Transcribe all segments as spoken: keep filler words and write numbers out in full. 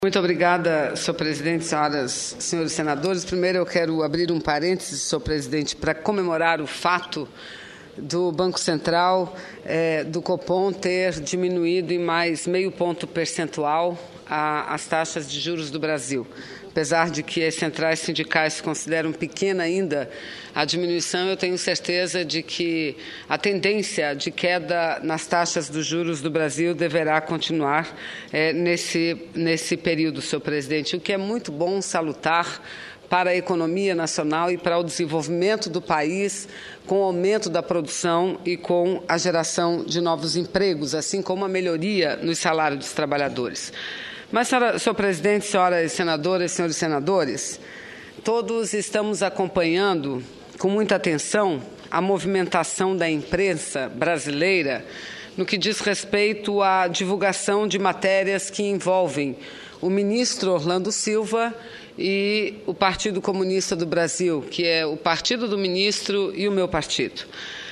Muito obrigada, senhor presidente, senhoras e senhores senadores. Primeiro, eu quero abrir um parêntese, senhor presidente, para comemorar o fato do Banco Central, eh, do Copom, ter diminuído em mais meio ponto percentual a, as taxas de juros do Brasil. Apesar de que as centrais sindicais consideram pequena ainda a diminuição, eu tenho certeza de que a tendência de queda nas taxas dos juros do Brasil deverá continuar é, nesse, nesse período, senhor presidente, o que é muito bom, salutar para a economia nacional e para o desenvolvimento do país, com o aumento da produção e com a geração de novos empregos, assim como a melhoria nos salários dos trabalhadores. Mas, senhora, senhor presidente, senhoras senadoras e senhores senadores, todos estamos acompanhando com muita atenção a movimentação da imprensa brasileira no que diz respeito à divulgação de matérias que envolvem o ministro Orlando Silva e o Partido Comunista do Brasil, que é o partido do ministro e o meu partido.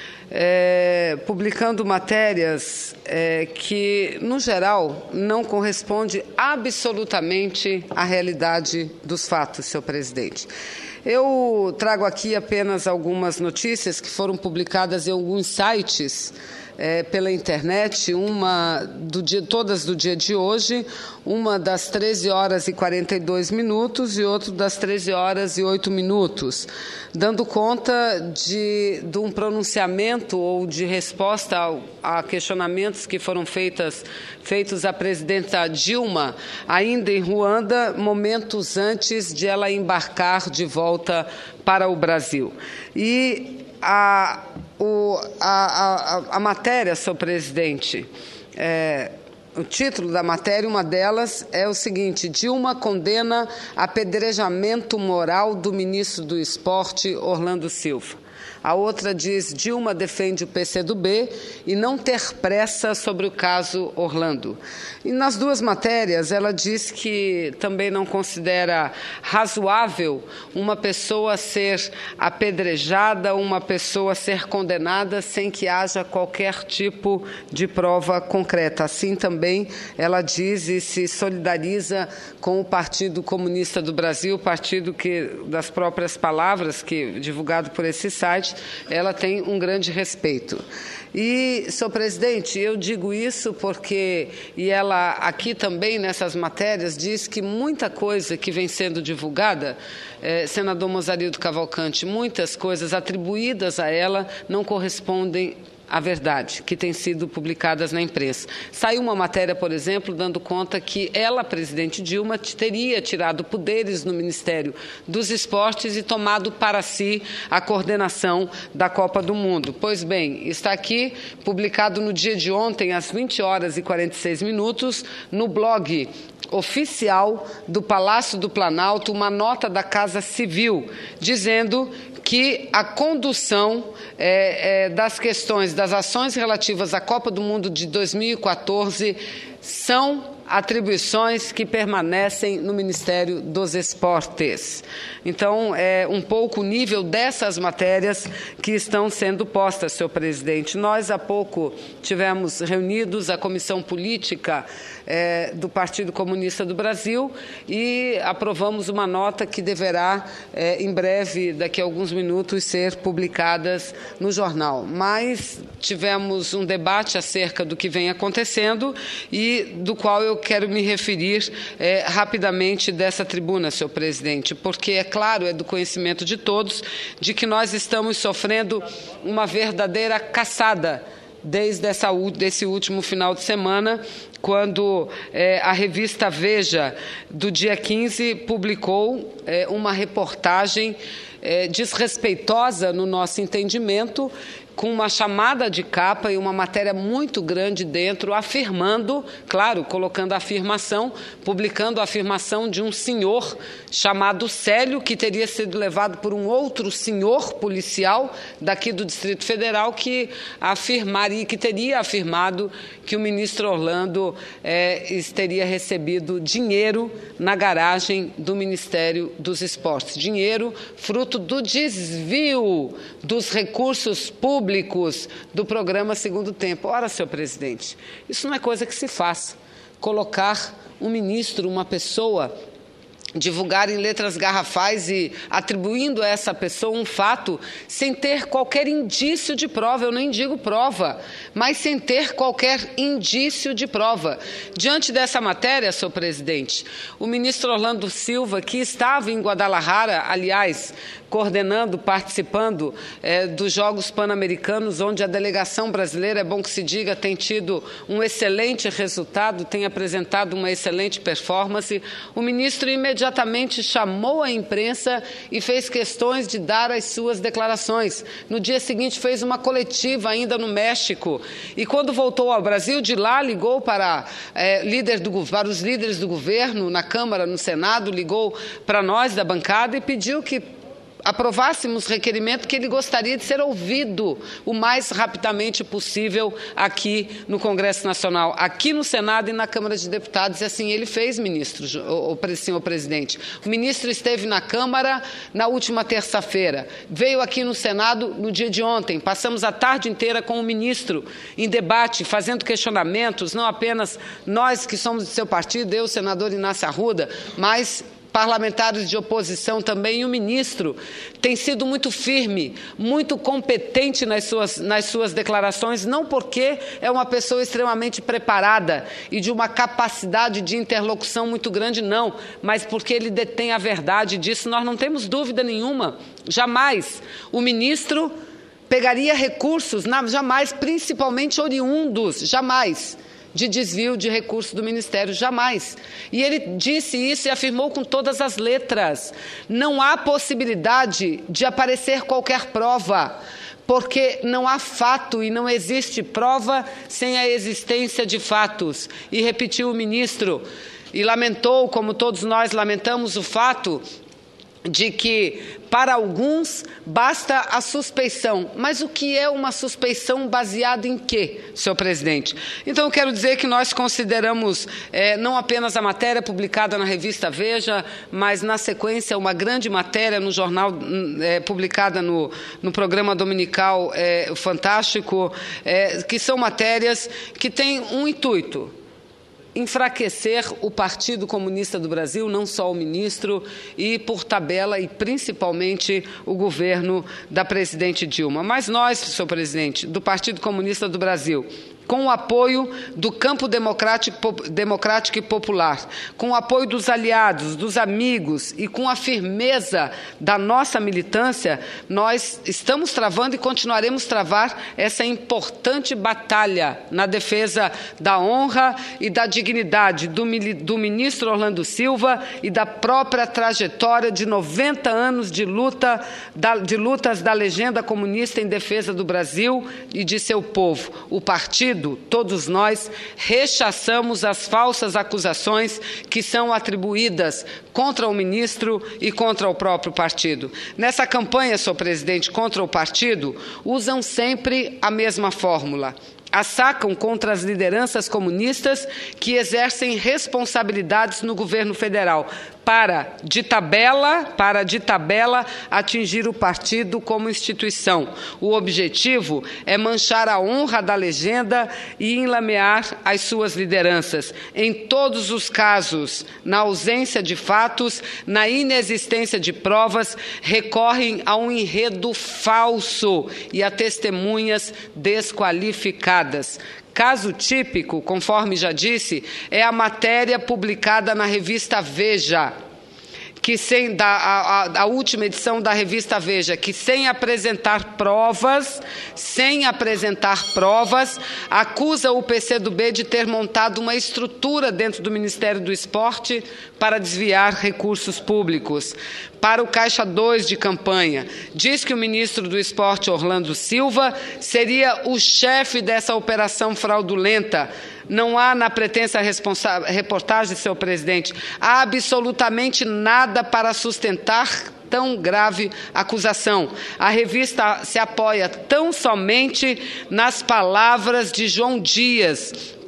É, publicando matérias é, que, no geral, não correspondem absolutamente à realidade dos fatos, senhor presidente. Eu trago aqui apenas algumas notícias que foram publicadas em alguns sites É, pela internet, uma do dia, todas do dia de hoje, uma das treze horas e quarenta e dois minutos e outra das treze horas e oito minutos, dando conta de, de um pronunciamento ou de resposta ao, a questionamentos que foram feitas, feitos à presidenta Dilma, ainda em Ruanda, momentos antes de ela embarcar de volta para o Brasil. E a O, a, a, a matéria, senhor presidente, é, o título da matéria, uma delas, é o seguinte: Dilma condena apedrejamento moral do ministro do Esporte, Orlando Silva. A outra diz: Dilma defende o P C do B e não ter pressa sobre o caso Orlando. E nas duas matérias, ela diz que também não considera razoável uma pessoa ser apedrejada, uma pessoa ser condenada sem que haja qualquer tipo de prova concreta. Assim também ela diz e se solidariza com o Partido Comunista do Brasil, partido que, das próprias palavras, que divulgado por esse site, ela tem um grande respeito. E, senhor presidente, eu digo isso porque, e ela aqui também nessas matérias diz que muita coisa que vem sendo divulgada, eh, senador Mozarildo Cavalcante, muitas coisas atribuídas a ela não correspondem a verdade, que tem sido publicadas na imprensa. Saiu uma matéria, por exemplo, dando conta que ela, presidente Dilma, teria tirado poderes no Ministério dos Esportes e tomado para si a coordenação da Copa do Mundo. Pois bem, está aqui, publicado no dia de ontem, às vinte horas e quarenta e seis minutos, no blog oficial do Palácio do Planalto, uma nota da Casa Civil, dizendo que a condução é, é, das questões, das ações relativas à Copa do Mundo de dois mil e quatorze são atribuições que permanecem no Ministério dos Esportes. Então, é um pouco o nível dessas matérias que estão sendo postas, senhor presidente. Nós, há pouco, tivemos reunidos a Comissão Política é, do Partido Comunista do Brasil e aprovamos uma nota que deverá, é, em breve, daqui a alguns minutos, ser publicadas no jornal. Mas tivemos um debate acerca do que vem acontecendo e do qual eu quero me referir é, rapidamente dessa tribuna, senhor presidente, porque, é claro, é do conhecimento de todos de que nós estamos sofrendo uma verdadeira caçada desde essa, desse último final de semana, quando é, a revista Veja, do dia quinze, publicou é, uma reportagem é, desrespeitosa, no nosso entendimento, com uma chamada de capa e uma matéria muito grande dentro, afirmando, claro, colocando a afirmação, publicando a afirmação de um senhor chamado Célio, que teria sido levado por um outro senhor policial daqui do Distrito Federal, que afirmaria, que teria afirmado que o ministro Orlando é, teria recebido dinheiro na garagem do Ministério dos Esportes. Dinheiro fruto do desvio dos recursos públicos do programa Segundo Tempo. Ora, senhor presidente, isso não é coisa que se faça. colocar um ministro, uma pessoa, divulgar em letras garrafais e atribuindo a essa pessoa um fato sem ter qualquer indício de prova. Eu nem digo prova, mas sem ter qualquer indício de prova. Diante dessa matéria, senhor presidente, o ministro Orlando Silva, que estava em Guadalajara, aliás, coordenando, participando é, dos Jogos Pan-Americanos, onde a delegação brasileira, é bom que se diga, tem tido um excelente resultado, tem apresentado uma excelente performance. O ministro imediatamente chamou a imprensa e fez questões de dar as suas declarações. No dia seguinte fez uma coletiva ainda no México e quando voltou ao Brasil, de lá ligou para, é, líder do, para os líderes do governo, na Câmara, no Senado, ligou para nós da bancada e pediu que aprovássemos requerimento que ele gostaria de ser ouvido o mais rapidamente possível aqui no Congresso Nacional, aqui no Senado e na Câmara de Deputados. E assim ele fez, ministro, o, o, senhor presidente. O ministro esteve na Câmara na última terça-feira, veio aqui no Senado no dia de ontem, passamos a tarde inteira com o ministro em debate, fazendo questionamentos, não apenas nós que somos do seu partido, eu, o senador Inácio Arruda, mas parlamentares de oposição também, e o ministro tem sido muito firme, muito competente nas suas, nas suas declarações, não porque é uma pessoa extremamente preparada e de uma capacidade de interlocução muito grande, não, mas porque ele detém a verdade disso, nós não temos dúvida nenhuma. Jamais o ministro pegaria recursos, jamais, principalmente oriundos, jamais, de desvio de recursos do Ministério, jamais. E ele disse isso e afirmou com todas as letras. Não há possibilidade de aparecer qualquer prova, porque não há fato e não existe prova sem a existência de fatos. E repetiu o ministro, e lamentou, como todos nós lamentamos, o fato de que, para alguns, basta a suspeição. Mas o que é uma suspeição baseada em quê, senhor presidente? Então, eu quero dizer que nós consideramos é, não apenas a matéria publicada na revista Veja, mas, na sequência, uma grande matéria no jornal, é, publicada no, no programa dominical é, Fantástico, é, que são matérias que têm um intuito: enfraquecer o Partido Comunista do Brasil, não só o ministro, e, por tabela, e principalmente o governo da presidente Dilma. Mas nós, senhor presidente, do Partido Comunista do Brasil, com o apoio do campo democrático, democrático e popular, com o apoio dos aliados, dos amigos e com a firmeza da nossa militância, nós estamos travando e continuaremos travar essa importante batalha na defesa da honra e da dignidade do, do ministro Orlando Silva e da própria trajetória de noventa anos de luta, de lutas da legenda comunista em defesa do Brasil e de seu povo. O partido, todos nós, rechaçamos as falsas acusações que são atribuídas contra o ministro e contra o próprio partido. Nessa campanha, senhor presidente, contra o partido, usam sempre a mesma fórmula. Assacam contra as lideranças comunistas que exercem responsabilidades no governo federal, para, de tabela, para, de tabela, atingir o partido como instituição. O objetivo é manchar a honra da legenda e enlamear as suas lideranças. Em todos os casos, na ausência de fatos, na inexistência de provas, recorrem a um enredo falso e a testemunhas desqualificadas. Caso típico, conforme já disse, é a matéria publicada na revista Veja, que sem da, a, a última edição da revista Veja, que sem apresentar provas, sem apresentar provas, acusa o P C do B de ter montado uma estrutura dentro do Ministério do Esporte para desviar recursos públicos para o Caixa dois de campanha. Diz que o ministro do Esporte, Orlando Silva, seria o chefe dessa operação fraudulenta. Não há na pretensa reportagem, senhor presidente, há absolutamente nada para sustentar tão grave acusação. A revista se apoia tão somente nas palavras de João Dias,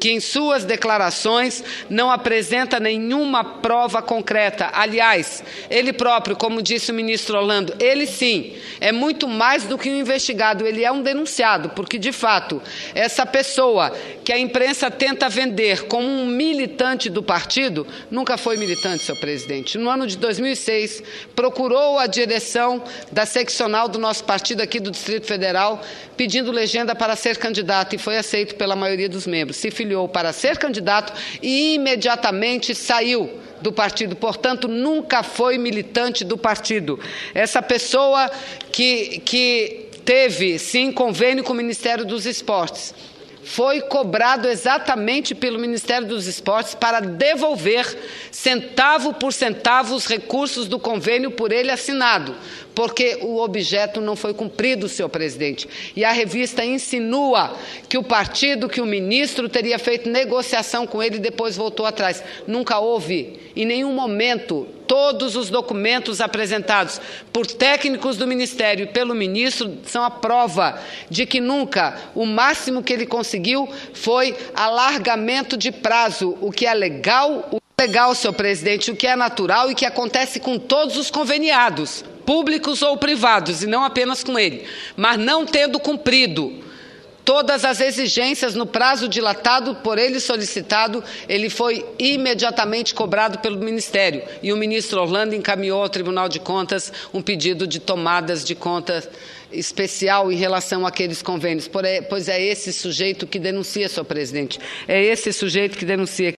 que em suas declarações não apresenta nenhuma prova concreta. Aliás, ele próprio, como disse o ministro Orlando, ele sim é muito mais do que um investigado, ele é um denunciado, porque de fato essa pessoa que a imprensa tenta vender como um militante do partido nunca foi militante, senhor presidente. No ano de dois mil e seis, procurou a direção da seccional do nosso partido aqui do Distrito Federal pedindo legenda para ser candidato e foi aceito pela maioria dos membros. Se filiou para ser candidato e imediatamente saiu do partido, portanto, nunca foi militante do partido. Essa pessoa que, que teve, sim, convênio com o Ministério dos Esportes, foi cobrado exatamente pelo Ministério dos Esportes para devolver centavo por centavo os recursos do convênio por ele assinado, porque o objeto não foi cumprido, senhor presidente. E a revista insinua que o partido, que o ministro teria feito negociação com ele e depois voltou atrás. Nunca houve, em nenhum momento. Todos os documentos apresentados por técnicos do Ministério e pelo ministro são a prova de que nunca, o máximo que ele conseguiu foi alargamento de prazo, o que é legal, o que é legal, senhor presidente, o que é natural e que acontece com todos os conveniados, públicos ou privados, e não apenas com ele, mas não tendo cumprido todas as exigências no prazo dilatado por ele solicitado, ele foi imediatamente cobrado pelo Ministério. E o ministro Orlando encaminhou ao Tribunal de Contas um pedido de tomadas de contas especial em relação àqueles convênios. Pois é esse sujeito que denuncia, senhor presidente. É esse sujeito que denuncia.